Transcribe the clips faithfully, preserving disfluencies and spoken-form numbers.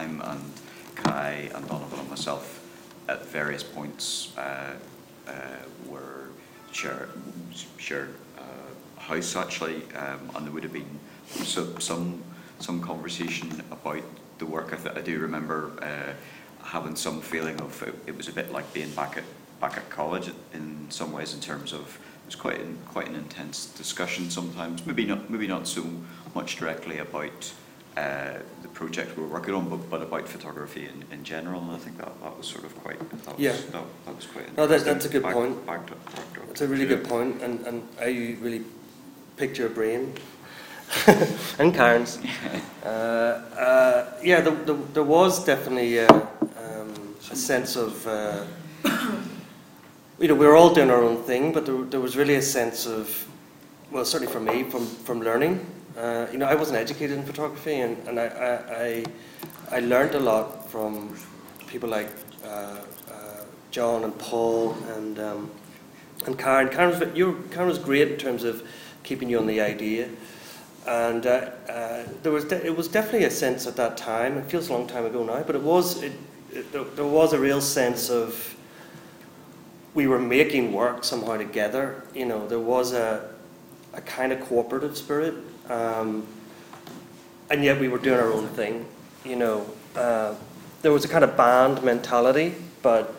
time, and Kai and Donovan and myself at various points uh, uh, were shared, shared uh, a house actually, um, and there would have been so, some some conversation about the work. I, th I do remember uh, having some feeling of it, it was a bit like being back at back at college in some ways, in terms of it was quite an, quite an intense discussion sometimes. Maybe not maybe not so much directly about uh, the project we were working on, but, but about photography in, in general. And I think that, that was sort of quite that was, yeah that, that was quite. No, that, that's a good back, point. Back to, back to, it's a really good point, and and I really picked your brain. And Karen's. uh, uh, yeah, the, the, there was definitely uh, um, a sense of, uh, you know, we were all doing our own thing, but there, there was really a sense of, well, certainly for me, from, from learning. Uh, you know, I wasn't educated in photography, and, and I, I, I, I learned a lot from people like uh, uh, John and Paul and um, and Karen. Karen was, you were, Karen was great in terms of keeping you on the idea. And uh, uh, there was de it was definitely a sense at that time. It feels a long time ago now, but it was. It, it, there, there was a real sense of we were making work somehow together. You know, there was a a kind of cooperative spirit, um, and yet we were doing our own thing. You know, uh, there was a kind of band mentality, but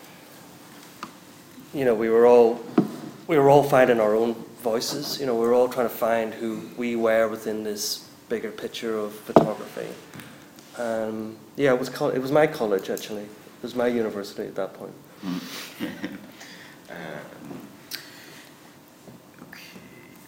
you know, we were all we were all finding our own voices. You know, we were all trying to find who we were within this bigger picture of photography. Um, yeah, it was it was my college actually. It was my university at that point. um, okay.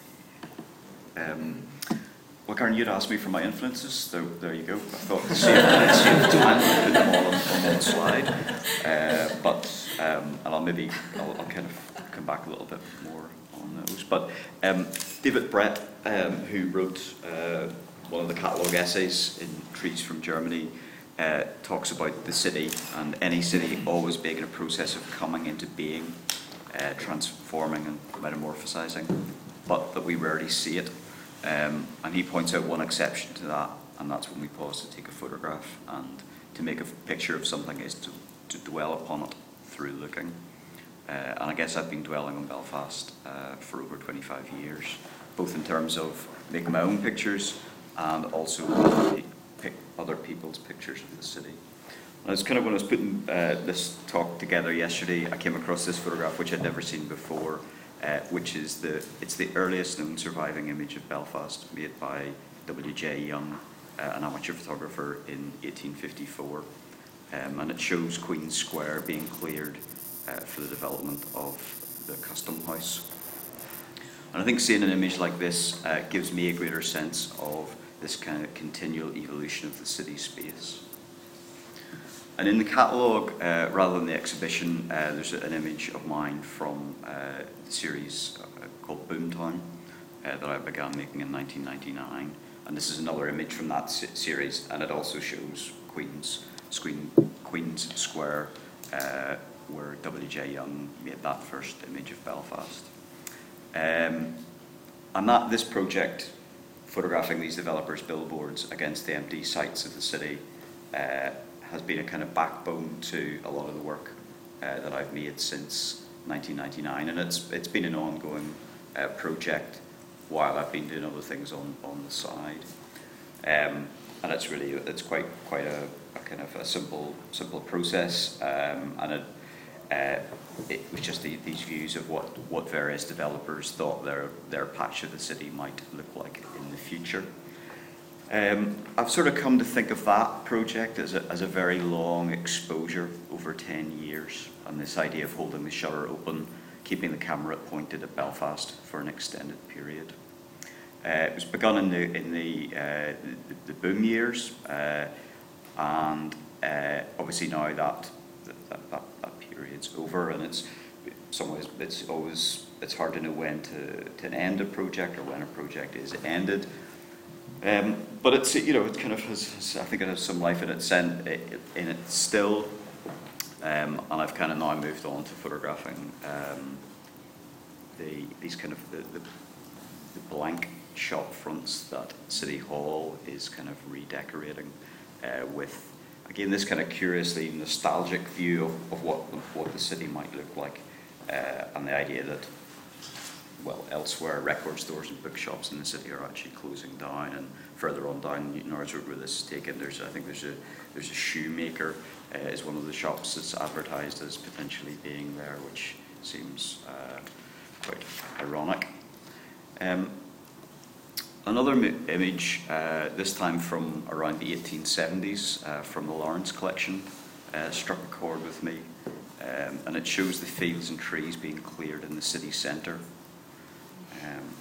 Um, well, Karen, you'd asked me for my influences. So there you go. I thought to save, save the time, I'd put them all on, on one slide. Uh, but um, and I'll maybe I'll, I'll kind of come back a little bit more on those. But um, David Brett, um, who wrote uh, one of the catalogue essays in Trees from Germany, uh, talks about the city, and any city always being in a process of coming into being, uh, transforming and metamorphosizing, but that we rarely see it. Um, and he points out one exception to that, and that's when we pause to take a photograph, and to make a picture of something is to, to dwell upon it through looking. Uh, and I guess I've been dwelling on Belfast uh, for over twenty-five years, both in terms of making my own pictures and also pick other people's pictures of the city. And it's kind of when I was putting uh, this talk together yesterday, I came across this photograph which I'd never seen before, uh, which is the it's the earliest known surviving image of Belfast, made by W J Young, uh, an amateur photographer, in eighteen fifty-four, um, and it shows Queen's Square being cleared Uh, for the development of the Custom House. And I think seeing an image like this uh, gives me a greater sense of this kind of continual evolution of the city space. And in the catalogue, uh, rather than the exhibition, uh, there's an image of mine from uh, the series uh, called Boomtown uh, that I began making in nineteen ninety-nine. And this is another image from that se series, and it also shows Queen's, Queen, Queen's Square, uh, where W J Young made that first image of Belfast. Um, and that this project, photographing these developers' billboards against the empty sites of the city, uh, has been a kind of backbone to a lot of the work uh, that I've made since nineteen ninety-nine, and it's it's been an ongoing uh, project while I've been doing other things on on the side. Um, and it's really it's quite quite a, a kind of a simple simple process, um, and it. Uh, it was just the, these views of what, what various developers thought their, their patch of the city might look like in the future. Um, I've sort of come to think of that project as a, as a very long exposure over ten years, and this idea of holding the shutter open, keeping the camera pointed at Belfast for an extended period. Uh, it was begun in the, in the, uh, the, the boom years, uh, and uh, obviously now that, that, that, that period's over, and it's some ways it's always it's hard to know when to, to end a project or when a project is ended. Um, but it's you know it kind of has, has I think it has some life in it, in it still, um, and I've kind of now moved on to photographing um, the these kind of the, the, the blank shop fronts that City Hall is kind of redecorating uh, with again, this kind of curiously nostalgic view of, of what, what the city might look like, uh, and the idea that, well, elsewhere, record stores and bookshops in the city are actually closing down, and further on down Newton Arts Road where this is taken, there's, I think there's a, there's a shoemaker, uh, is one of the shops that's advertised as potentially being there, which seems uh, quite ironic. Um, another image, uh, this time from around the eighteen seventies, uh, from the Lawrence collection, uh, struck a chord with me, um, and it shows the fields and trees being cleared in the city centre. Um,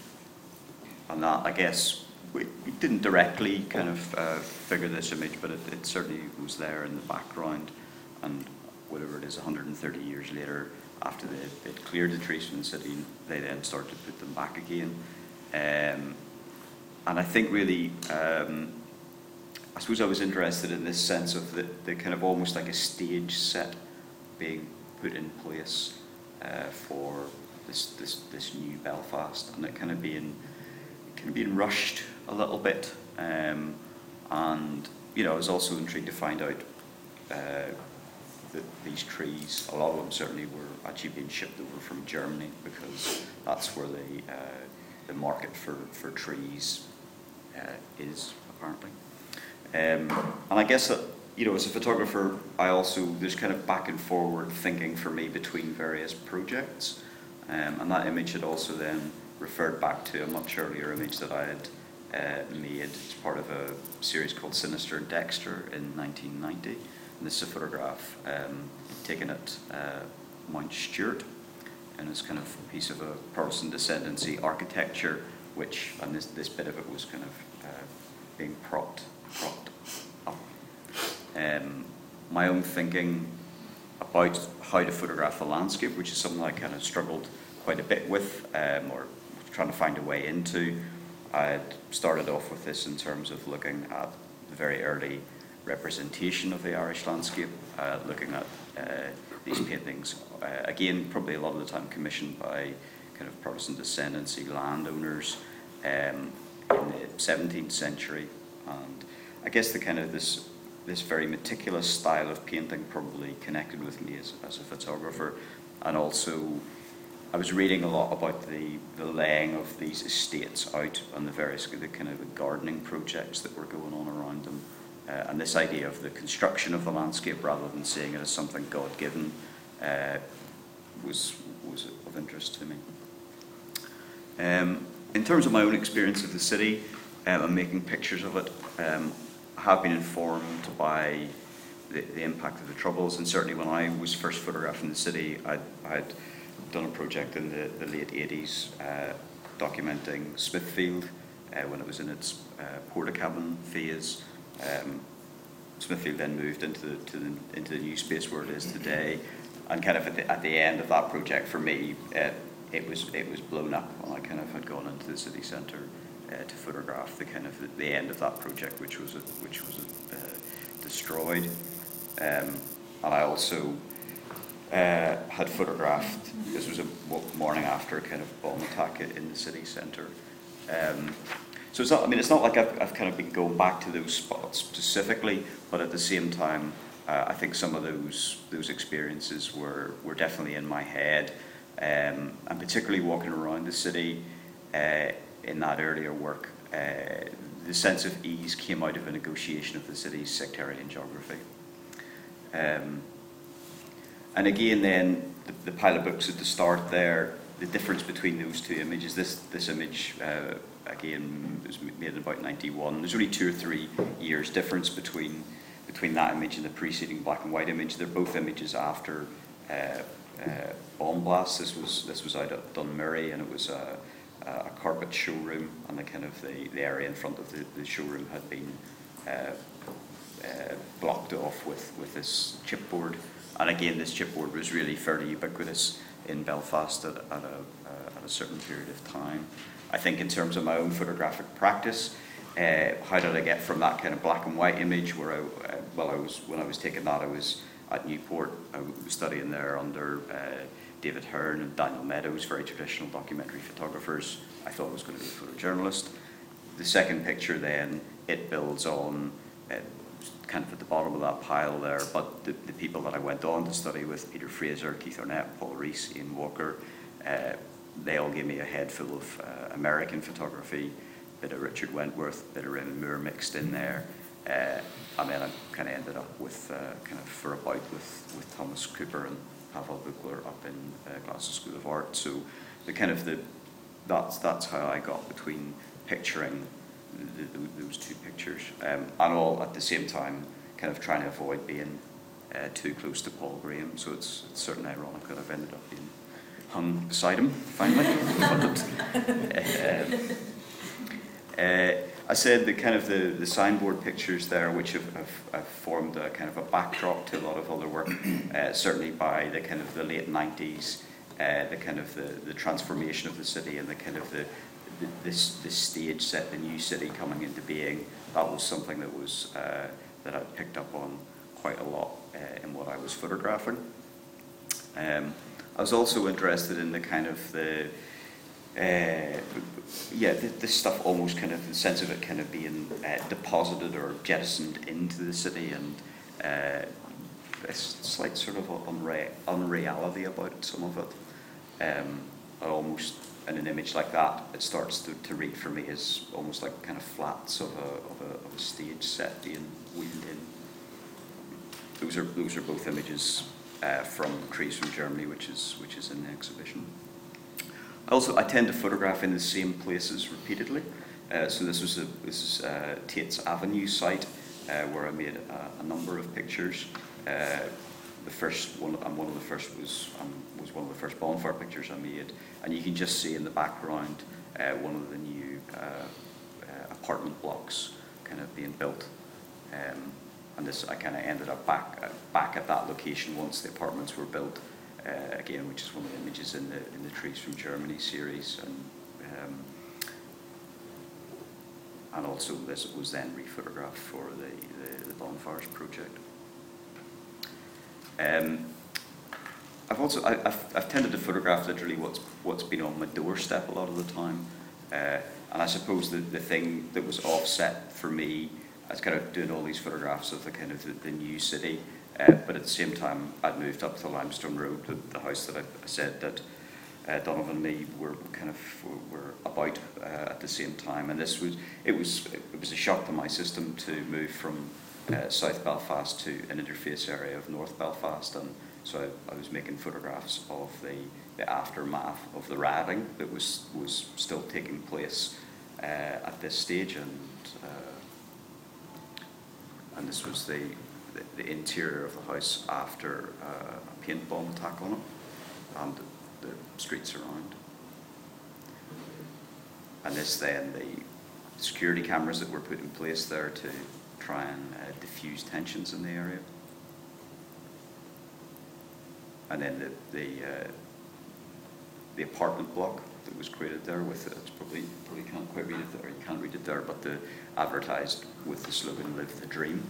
and that, I guess, we, we didn't directly kind of uh, figure this image, but it, it certainly was there in the background. And whatever it is, one hundred thirty years later, after they they'd cleared the trees from the city, they then started to put them back again. Um, and I think really, um, I suppose I was interested in this sense of the, the kind of almost like a stage set being put in place uh, for this, this this new Belfast, and it kind of being kind of being rushed a little bit. Um, and you know, I was also intrigued to find out uh, that these trees, a lot of them certainly were actually being shipped over from Germany, because that's where the uh, the market for for trees uh, is apparently. Um, and I guess that, you know, as a photographer, I also, there's kind of back and forward thinking for me between various projects. Um, and that image had also then referred back to a much earlier image that I had uh, made as part of a series called Sinister and Dexter in nineteen ninety. And this is a photograph um, taken at uh, Mount Stuart, and it's kind of a piece of a Protestant ascendancy architecture, which, and this, this bit of it was kind of uh, being propped, propped up. Um, my own thinking about how to photograph the landscape, which is something I kind of struggled quite a bit with, um, or trying to find a way into. I had started off with this in terms of looking at the very early representation of the Irish landscape, uh, looking at uh, these paintings, uh, again, probably a lot of the time commissioned by kind of Protestant ascendancy landowners um, in the seventeenth century. And I guess the kind of this this very meticulous style of painting probably connected with me as, as a photographer. And also, I was reading a lot about the, the laying of these estates out and the various the kind of the gardening projects that were going on around them. Uh, and this idea of the construction of the landscape rather than seeing it as something God-given uh, was, was of interest to me. Um, in terms of my own experience of the city um, and making pictures of it, um, I have been informed by the, the impact of the Troubles, and certainly when I was first photographing the city, I'd, I'd done a project in the, the late eighties uh, documenting Smithfield uh, when it was in its uh, Portakabin phase. Um, Smithfield then moved into the, to the into the new space where it is today, and kind of at the, at the end of that project for me, it, it was it was blown up, and I kind of had gone into the city centre uh, to photograph the kind of the, the end of that project, which was a, which was a, uh, destroyed, um, and I also uh, had photographed. This was a morning after a kind of bomb attack in the city centre. Um, So it's not, I mean, it's not like I've, I've kind of been going back to those spots specifically, but at the same time, uh, I think some of those those experiences were, were definitely in my head, um, and particularly walking around the city uh, in that earlier work, uh, the sense of ease came out of a negotiation of the city's sectarian geography. Um, and again then, the, the pile of books at the start there, the difference between those two images, this, this image, uh, again, was made in about ninety-one. There's only two or three years difference between between that image and the preceding black and white image. They're both images after uh, uh, bomb blasts. This was this was out at Dunmurry, and it was a, a carpet showroom, and the kind of the, the area in front of the, the showroom had been uh, uh, blocked off with with this chipboard. And again, this chipboard was really fairly ubiquitous in Belfast at, at a uh, at a certain period of time. I think in terms of my own photographic practice, uh, how did I get from that kind of black and white image where I, uh, well, I was, when I was taking that, I was at Newport, I was studying there under uh, David Hearn and Daniel Meadows, very traditional documentary photographers. I thought I was going to be a photojournalist. The second picture then, it builds on uh, kind of at the bottom of that pile there, but the, the people that I went on to study with, Peter Fraser, Keith Arnett, Paul Rees, Ian Walker, uh, they all gave me a head full of uh, American photography, a bit of Richard Wentworth, a bit of Raymond Moore mixed in there, uh, and then I kind of ended up with uh, kind of for a bout with, with Thomas Cooper and Pavel Buchler up in uh, Glasgow School of Art. So the kind of the that's that's how I got between picturing the, the, those two pictures, um, and all at the same time kind of trying to avoid being uh, too close to Paul Graham. So it's, it's certainly ironic that I've ended up being hung beside him finally. But, um, uh, I said the kind of the, the signboard pictures there, which have, have, have formed a kind of a backdrop to a lot of other work, uh, certainly by the kind of the late nineties, uh, the kind of the, the transformation of the city and the kind of the, the this this stage set, the new city coming into being. That was something that was uh, that I picked up on quite a lot uh, in what I was photographing. Um, I was also interested in the kind of the Uh, yeah, this stuff almost kind of, the sense of it kind of being uh, deposited or jettisoned into the city, and uh, a slight sort of unre unreality about some of it. Um, almost in an image like that, it starts to, to read for me as almost like kind of flats of a, of a, of a stage set being wheeled in. Those are, those are both images uh, from Trees from Germany, which is, which is in the exhibition. Also, I tend to photograph in the same places repeatedly. Uh, so this was a, this is uh, Tate's Avenue site uh, where I made a, a number of pictures. Uh, the first one, and one of the first was um, was one of the first bonfire pictures I made, and you can just see in the background uh, one of the new uh, uh, apartment blocks kind of being built. Um, and this, I kind of ended up back uh, back at that location once the apartments were built. Uh, again, which is one of the images in the in the Trees from Germany series, and um, and also this was then rephotographed for the, the, the Bonfires project. Um, I've also I, I've, I've tended to photograph literally what's what's been on my doorstep a lot of the time, uh, and I suppose the the thing that was offset for me, I was kind of doing all these photographs of the kind of the, the new city. Uh, but at the same time, I'd moved up to Limestone Road, the, the house that I, I said that uh, Donovan and me were kind of were about uh, at the same time. And this was it was it was a shock to my system to move from uh, South Belfast to an interface area of North Belfast, and so I, I was making photographs of the, the aftermath of the rioting that was was still taking place uh, at this stage, and uh, and this was the. The, the interior of the house after uh, a paint bomb attack on it, and the, the streets around. And this then, the security cameras that were put in place there to try and uh, diffuse tensions in the area. And then the the, uh, the apartment block that was created there with it, it's probably probably can't quite read it there, you can't read it there, but the advertised with the slogan "Live the Dream."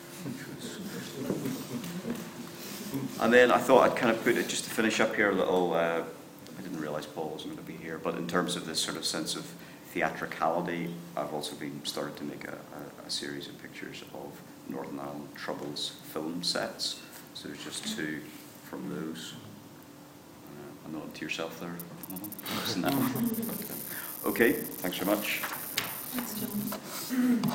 And then I thought I'd kind of put it, just to finish up here, a little, uh, I didn't realise Paul wasn't going to be here, but in terms of this sort of sense of theatricality, I've also been started to make a, a, a series of pictures of Northern Ireland Troubles film sets. So there's just two from those. Uh, a nod to yourself there. Isn't that one? Okay, thanks very much. Thanks, John.